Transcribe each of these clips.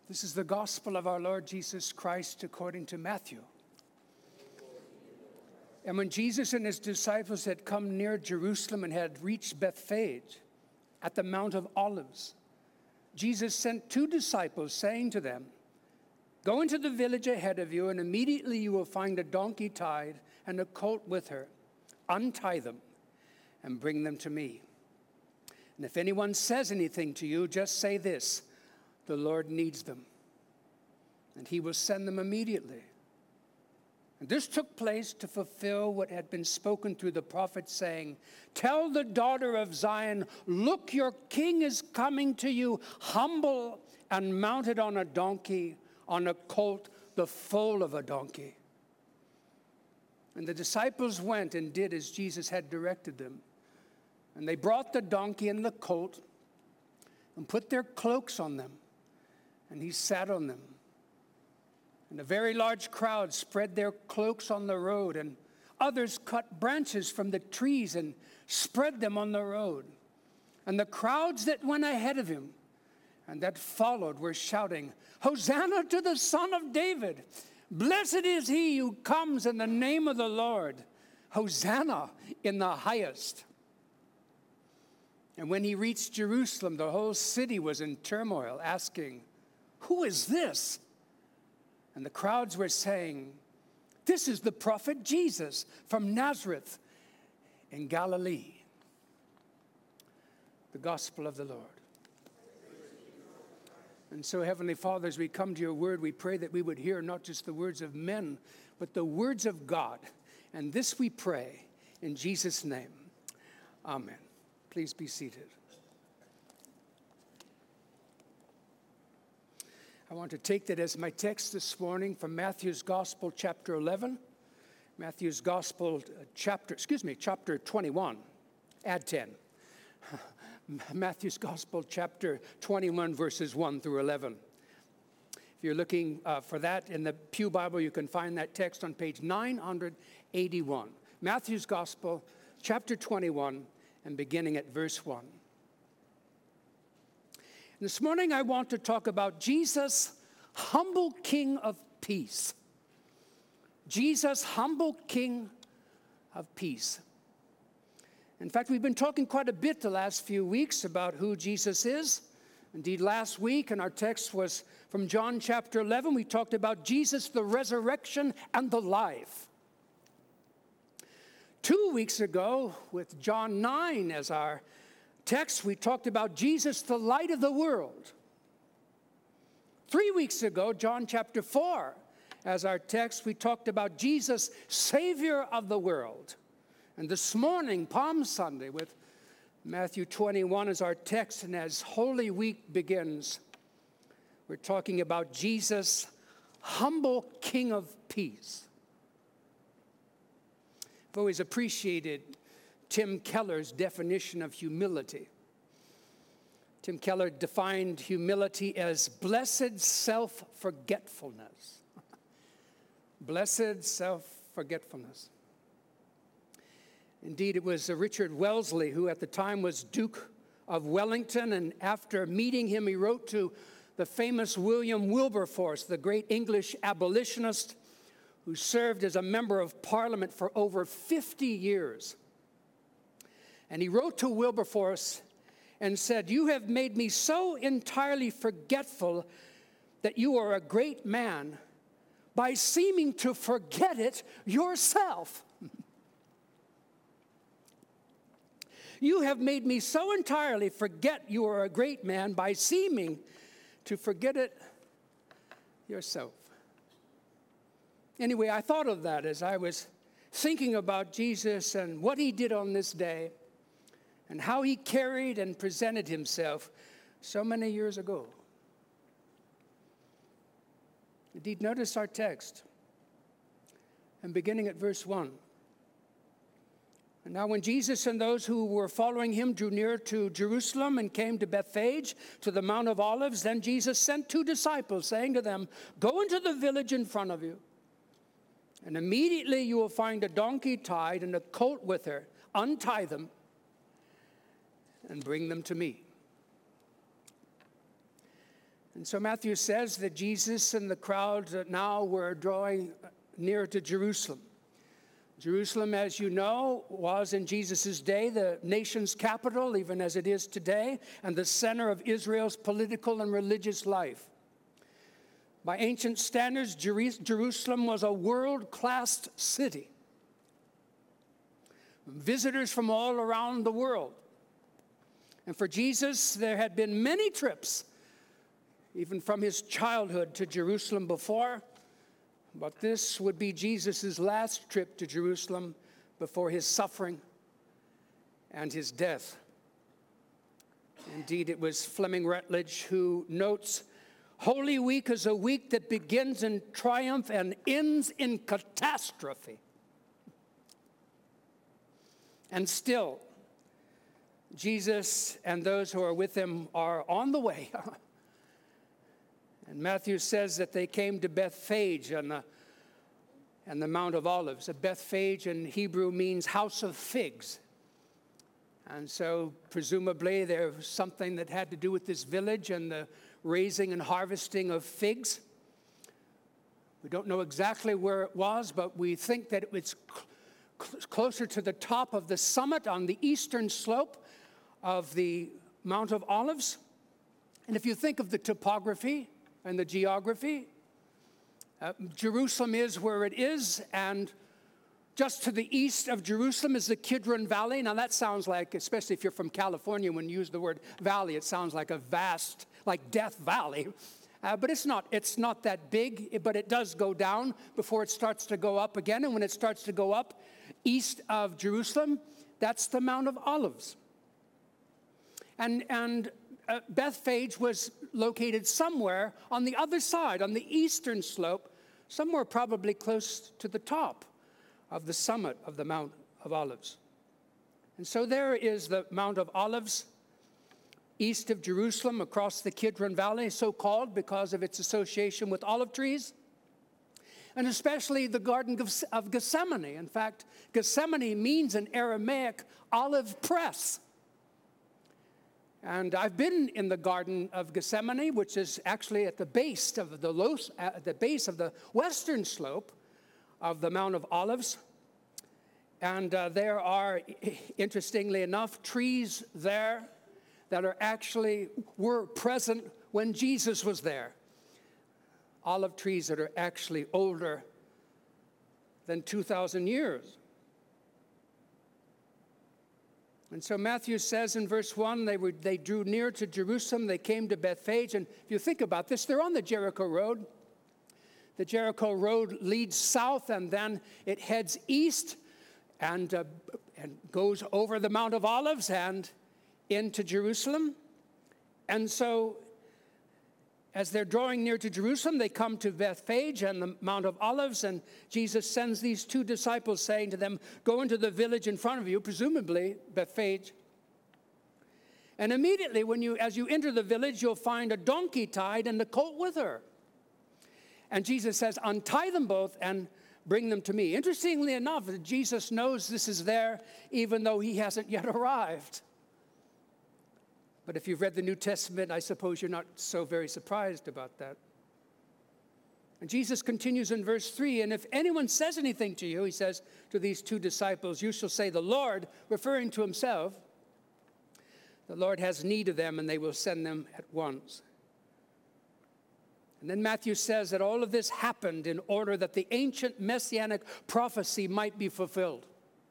This is the gospel of our Lord Jesus Christ according to Matthew. And when Jesus and his disciples had come near Jerusalem and had reached Bethphage at the Mount of Olives, Jesus sent 2 disciples, saying to them, "Go into the village ahead of you, and immediately you will find a donkey tied and a colt with her. Untie them and bring them to me. And if anyone says anything to you, just say this: the Lord needs them, and he will send them immediately." And this took place to fulfill what had been spoken through the prophet, saying, "Tell the daughter of Zion, look, your king is coming to you, humble and mounted on a donkey, on a colt, the foal of a donkey." And the disciples went and did as Jesus had directed them. And they brought the donkey and the colt and put their cloaks on them, and he sat on them. And a very large crowd spread their cloaks on the road, and others cut branches from the trees and spread them on the road. And the crowds that went ahead of him and that followed were shouting, "Hosanna to the Son of David! Blessed is he who comes in the name of the Lord! Hosanna in the highest!" And when he reached Jerusalem, the whole city was in turmoil, asking, "Who is this?" And the crowds were saying, "This is the prophet Jesus from Nazareth in Galilee." The gospel of the Lord. And so, Heavenly Father, as we come to your word, we pray that we would hear not just the words of men, but the words of God. And this we pray in Jesus' name. Amen. Please be seated. I want to take that as my text this morning from Matthew's Gospel, chapter 11. Matthew's Gospel, chapter 21. Add 10. Matthew's Gospel, chapter 21, verses 1 through 11. If you're looking for that in the Pew Bible, you can find that text on page 981. Matthew's Gospel, chapter 21, and beginning at verse 1. This morning I want to talk about Jesus, humble King of peace. Jesus, humble King of peace. In fact, we've been talking quite a bit the last few weeks about who Jesus is. Indeed, last week, and our text was from John chapter 11, we talked about Jesus, the resurrection and the life. 2 weeks ago, with John 9 as our text, we talked about Jesus, the light of the world. 3 weeks ago, John chapter 4, as our text, we talked about Jesus, Savior of the world. And this morning, Palm Sunday, with Matthew 21 as our text, and as Holy Week begins, we're talking about Jesus, humble King of peace. I've always appreciated Tim Keller's definition of humility. Tim Keller defined humility as blessed self-forgetfulness. Blessed self-forgetfulness. Indeed, it was Richard Wellesley who at the time was Duke of Wellington, and after meeting him, he wrote to the famous William Wilberforce, the great English abolitionist who served as a member of Parliament for over 50 years. And he wrote to Wilberforce and said, "You have made me so entirely forgetful that you are a great man by seeming to forget it yourself." You have made me so entirely forget you are a great man by seeming to forget it yourself. Anyway, I thought of that as I was thinking about Jesus and what he did on this day and how he carried and presented himself so many years ago. Indeed, notice our text, and beginning at verse 1. And now when Jesus and those who were following him drew near to Jerusalem and came to Bethphage, to the Mount of Olives, then Jesus sent 2 disciples, saying to them, "Go into the village in front of you, and immediately you will find a donkey tied and a colt with her. Untie them and bring them to me." And so Matthew says that Jesus and the crowd now were drawing near to Jerusalem. Jerusalem, as you know, was in Jesus' day the nation's capital, even as it is today, and the center of Israel's political and religious life. By ancient standards, Jerusalem was a world-class city. Visitors from all around the world. And for Jesus, there had been many trips, even from his childhood, to Jerusalem before. But this would be Jesus' last trip to Jerusalem before his suffering and his death. Indeed, it was Fleming Rutledge who notes, Holy Week is a week that begins in triumph and ends in catastrophe. And still, Jesus and those who are with him are on the way. And Matthew says that they came to Bethphage and the Mount of Olives. Bethphage in Hebrew means house of figs. And so presumably there was something that had to do with this village and the raising and harvesting of figs. We don't know exactly where it was, but we think that it was closer to the top of the summit on the eastern slope of the Mount of Olives. And if you think of the topography and the geography, Jerusalem is where it is, and just to the east of Jerusalem is the Kidron Valley. Now that sounds like, especially if you're from California, when you use the word valley, it sounds like a vast, like Death Valley. But it's not that big, but it does go down before it starts to go up again. And when it starts to go up east of Jerusalem, that's the Mount of Olives. And Bethphage was located somewhere on the other side, on the eastern slope, somewhere probably close to the top of the summit of the Mount of Olives. And so there is the Mount of Olives, east of Jerusalem, across the Kidron Valley, so called because of its association with olive trees, and especially the Garden of Gethsemane. In fact, Gethsemane means in Aramaic olive press. And I've been in the Garden of Gethsemane, which is actually at the base of the western slope of the Mount of Olives. And there are, interestingly enough, trees there that were present when Jesus was there. Olive trees that are actually older than 2,000 years. And so Matthew says in verse 1, they drew near to Jerusalem, they came to Bethphage. And if you think about this, they're on the Jericho Road. The Jericho Road leads south, and then it heads east and goes over the Mount of Olives and into Jerusalem. And so as they're drawing near to Jerusalem, they come to Bethphage and the Mount of Olives, and Jesus sends these two disciples, saying to them, go into the village in front of you, presumably Bethphage. And immediately, as you enter the village, you'll find a donkey tied and a colt with her. And Jesus says, untie them both and bring them to me. Interestingly enough, Jesus knows this is there, even though he hasn't yet arrived. But if you've read the New Testament, I suppose you're not so very surprised about that. And Jesus continues in verse 3, and if anyone says anything to you, he says to these two disciples, you shall say, the Lord, referring to himself, the Lord has need of them, and they will send them at once. And then Matthew says that all of this happened in order that the ancient messianic prophecy might be fulfilled.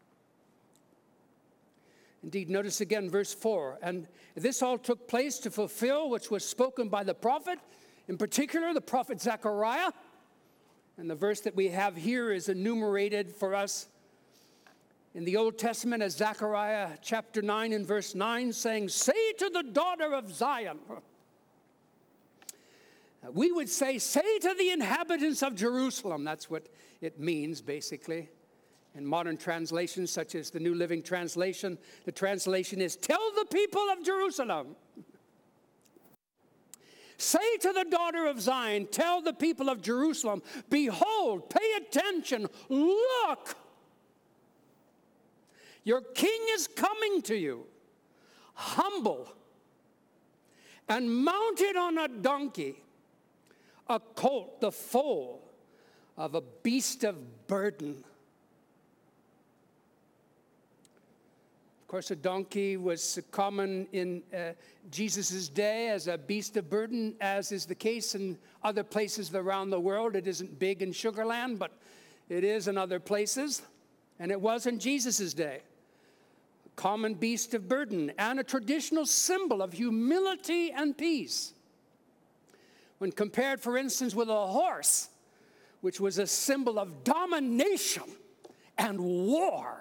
Indeed, notice again verse 4. And this all took place to fulfill which was spoken by the prophet, in particular the prophet Zechariah. And the verse that we have here is enumerated for us in the Old Testament as Zechariah chapter 9 and verse 9, saying, say to the daughter of Zion. We would say to the inhabitants of Jerusalem. That's what it means, basically. In modern translations, such as the New Living Translation, the translation is, tell the people of Jerusalem. Say to the daughter of Zion, tell the people of Jerusalem, behold, pay attention, look, your king is coming to you, humble and mounted on a donkey, a colt, the foal of a beast of burden. Of course, a donkey was common in Jesus' day as a beast of burden, as is the case in other places around the world. It isn't big in Sugar Land, but it is in other places. And it was in Jesus' day. A common beast of burden and a traditional symbol of humility and peace. When compared, for instance, with a horse, which was a symbol of domination and war.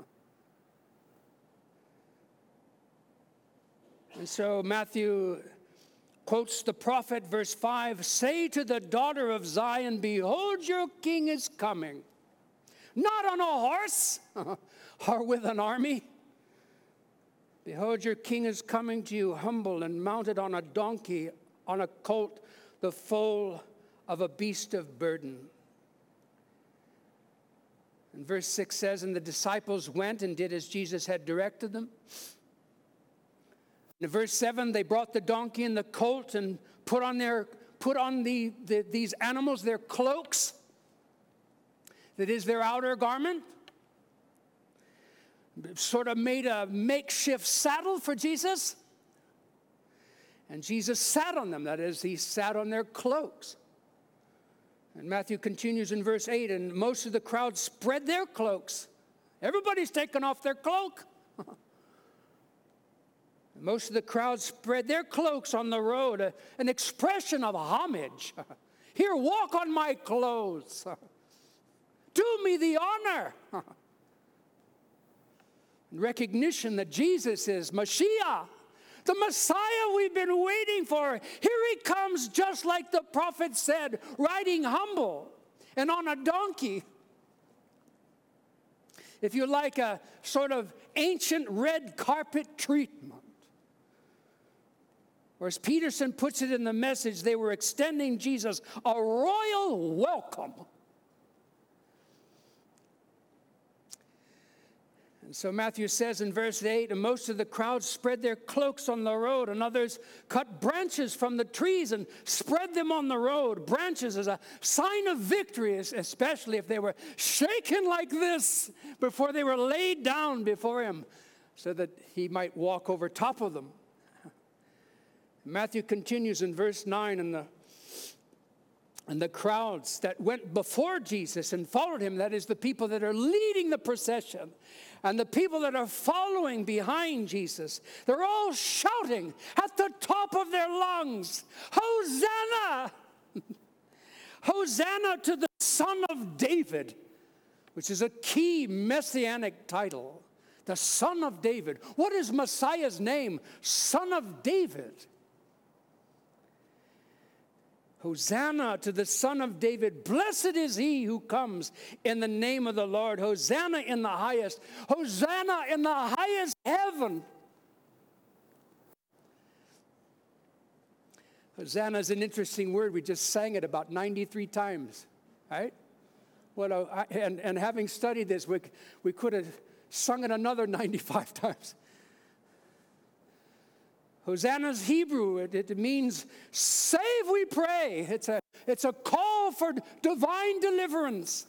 And so Matthew quotes the prophet, verse 5, "Say to the daughter of Zion, behold, your king is coming, not on a horse or with an army. Behold, your king is coming to you humble and mounted on a donkey, on a colt, the foal of a beast of burden." And verse 6 says, "And the disciples went and did as Jesus had directed them." In verse 7, they brought the donkey and the colt and put on these animals their cloaks. That is their outer garment. Sort of made a makeshift saddle for Jesus. And Jesus sat on them. That is, he sat on their cloaks. And Matthew continues in verse 8, "And most of the crowd spread their cloaks." Everybody's taken off their cloak. Most of the crowd spread their cloaks on the road, an expression of homage. "Here, walk on my clothes. Do me the honor." In recognition that Jesus is Mashiach, the Messiah we've been waiting for. Here he comes, just like the prophet said, riding humble and on a donkey. If you like, a sort of ancient red carpet treatment. Or as Peterson puts it in the Message, they were extending Jesus a royal welcome. And so Matthew says in verse 8, "And most of the crowd spread their cloaks on the road, and others cut branches from the trees and spread them on the road." Branches as a sign of victory, especially if they were shaken like this before they were laid down before him, so that he might walk over top of them. Matthew continues in verse 9, and the crowds that went before Jesus and followed him, that is the people that are leading the procession, and the people that are following behind Jesus, they're all shouting at the top of their lungs, "Hosanna! Hosanna to the Son of David," which is a key messianic title. The Son of David. What is Messiah's name? Son of David. "Hosanna to the Son of David. Blessed is he who comes in the name of the Lord. Hosanna in the highest. Hosanna in the highest heaven." Hosanna is an interesting word. We just sang it about 93 times, right? And having studied this, we could have sung it another 95 times. Hosanna's Hebrew. It means save, we pray. It's a call for divine deliverance.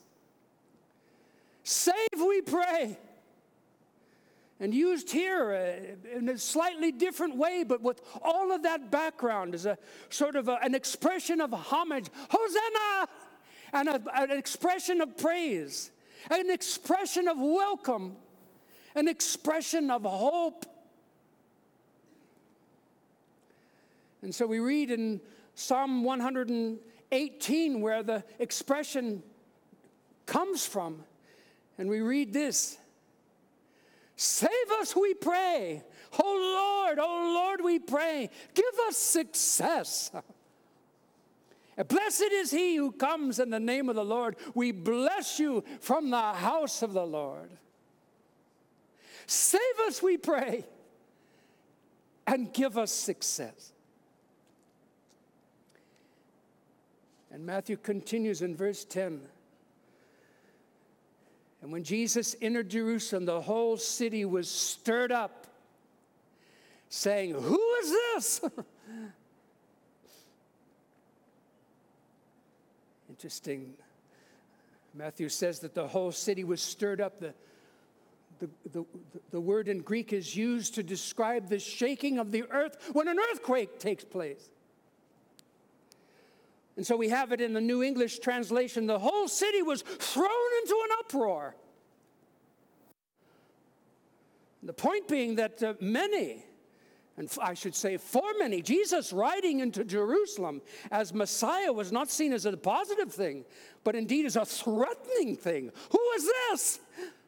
Save, we pray. And used here in a slightly different way, but with all of that background as a sort of an expression of homage. Hosanna! And an expression of praise. An expression of welcome. An expression of hope. And so we read in Psalm 118 where the expression comes from. And we read this. Save us, we pray. Oh Lord, we pray. Give us success. Blessed is he who comes in the name of the Lord. We bless you from the house of the Lord. Save us, we pray. And give us success. And Matthew continues in verse 10. And when Jesus entered Jerusalem, the whole city was stirred up, saying, "Who is this?" Interesting. Matthew says that the whole city was stirred up. The word in Greek is used to describe the shaking of the earth when an earthquake takes place. And so we have it in the New English translation. The whole city was thrown into an uproar. The point being that many, and I should say for many, Jesus riding into Jerusalem as Messiah was not seen as a positive thing, but indeed as a threatening thing. Who is this?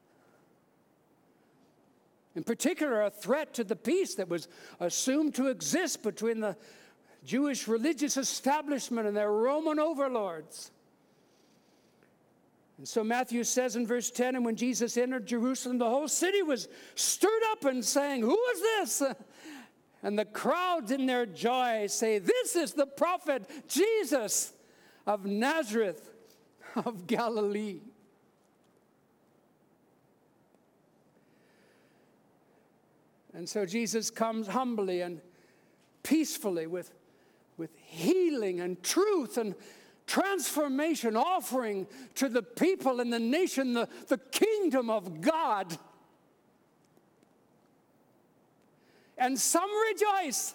In particular, a threat to the peace that was assumed to exist between the Jewish religious establishment and their Roman overlords. And so Matthew says in verse 10, and when Jesus entered Jerusalem, the whole city was stirred up and saying, who is this? And the crowds in their joy say, this is the prophet Jesus of Nazareth of Galilee. And so Jesus comes humbly and peacefully with healing and truth and transformation, offering to the people and the nation the kingdom of God. And some rejoice,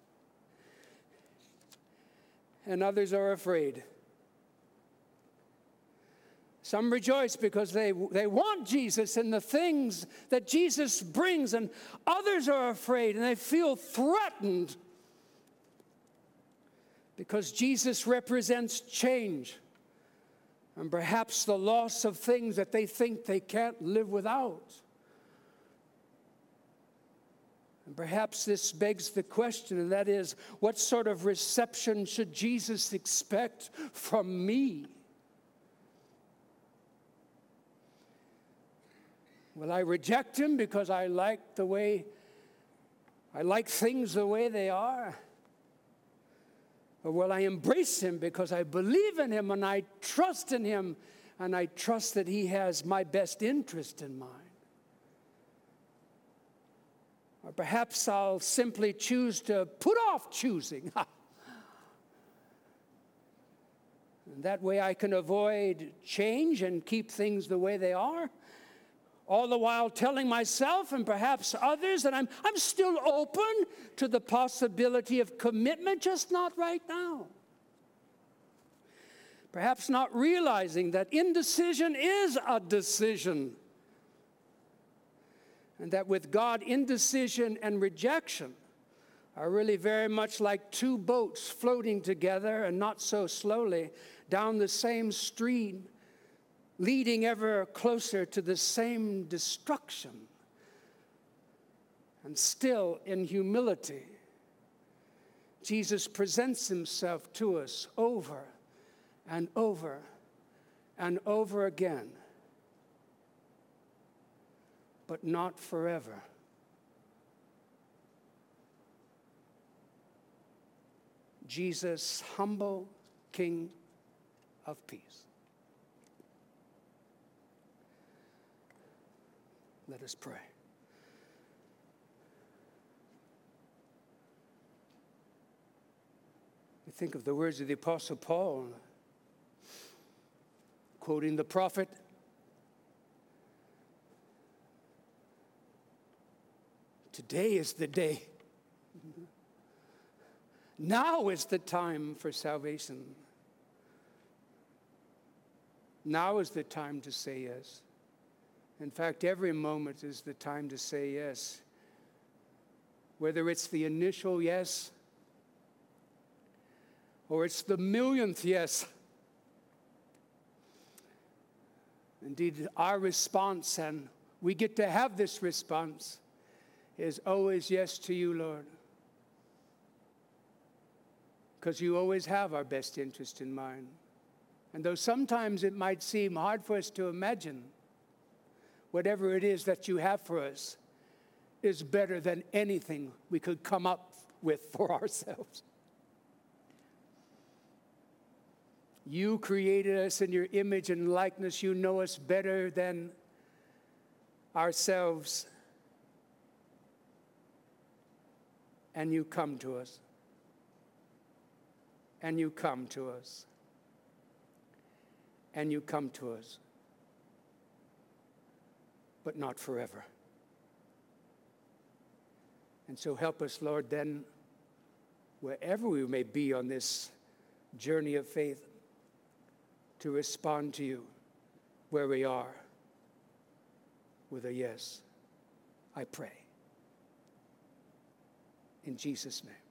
and others are afraid. Some rejoice because they want Jesus and the things that Jesus brings, and others are afraid and they feel threatened because Jesus represents change and perhaps the loss of things that they think they can't live without. And perhaps this begs the question, and that is, what sort of reception should Jesus expect from me? Will I reject him because I like things the way they are? Or will I embrace him because I believe in him and I trust in him and I trust that he has my best interest in mind? Or perhaps I'll simply choose to put off choosing. And that way I can avoid change and keep things the way they are. All the while telling myself and perhaps others that I'm still open to the possibility of commitment, just not right now. Perhaps not realizing that indecision is a decision. And that with God, indecision and rejection are really very much like two boats floating together and not so slowly down the same stream, leading ever closer to the same destruction. And still in humility, Jesus presents himself to us over and over and over again, but not forever. Jesus, humble King of peace. Let us pray. We think of the words of the Apostle Paul, quoting the prophet, today is the day. Now is the time for salvation. Now is the time to say yes. In fact, every moment is the time to say yes. Whether it's the initial yes or it's the millionth yes. Indeed, our response, and we get to have this response, is always yes to you, Lord. Because you always have our best interest in mind. And though sometimes it might seem hard for us to imagine, whatever it is that you have for us is better than anything we could come up with for ourselves. You created us in your image and likeness. You know us better than ourselves. And you come to us. And you come to us. and you come to us, but not forever. And so help us, Lord, then, wherever we may be on this journey of faith, to respond to you where we are with a yes, I pray. In Jesus' name.